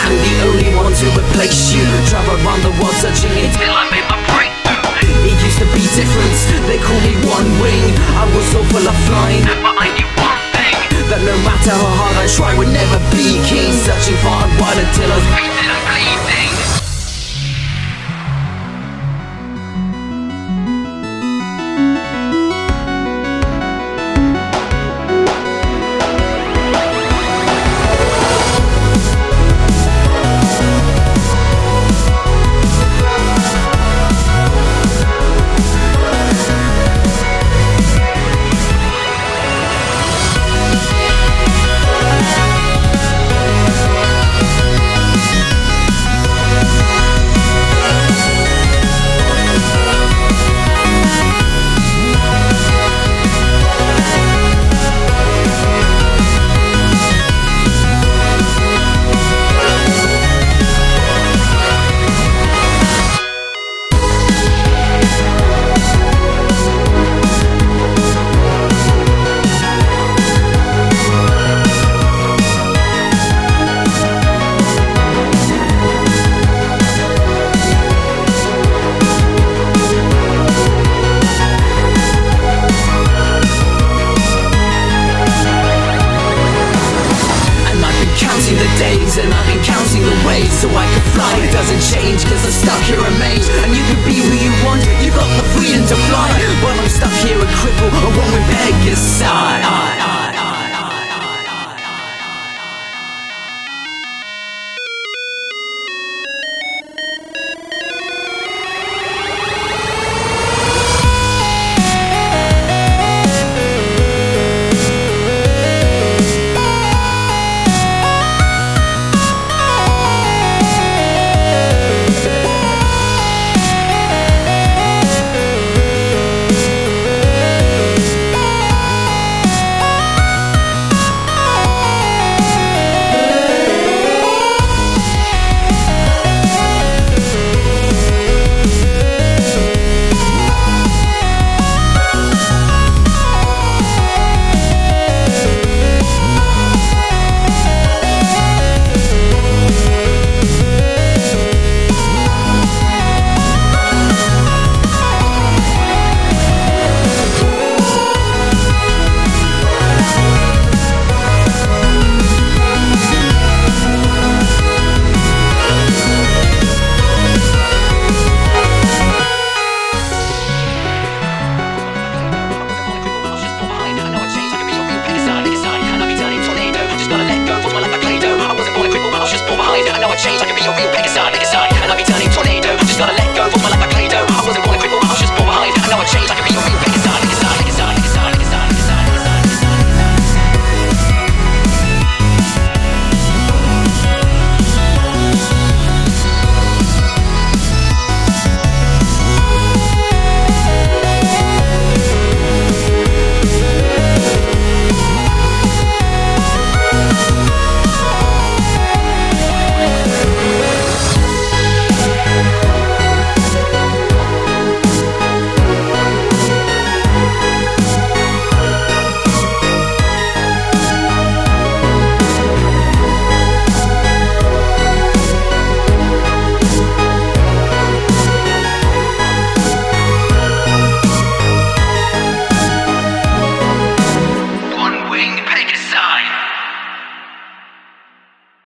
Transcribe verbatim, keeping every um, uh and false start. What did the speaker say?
I'm the only one to replace you. Travel around the world searching until I made my breakthrough. It used to be different, they call me One Wing. I was so full of flying, but I knew one thing, that no matter how hard I try, would never be king. Searching far and wide until I was bleeding and bleeding. And I've been counting the ways so I can fly. It doesn't change cause I'm stuck here amazed. And you can be who you want, you got the freedom to fly. But I'm stuck here a cripple, a one with Pegasus. Change, I can be your real Pegasus, nigga, son.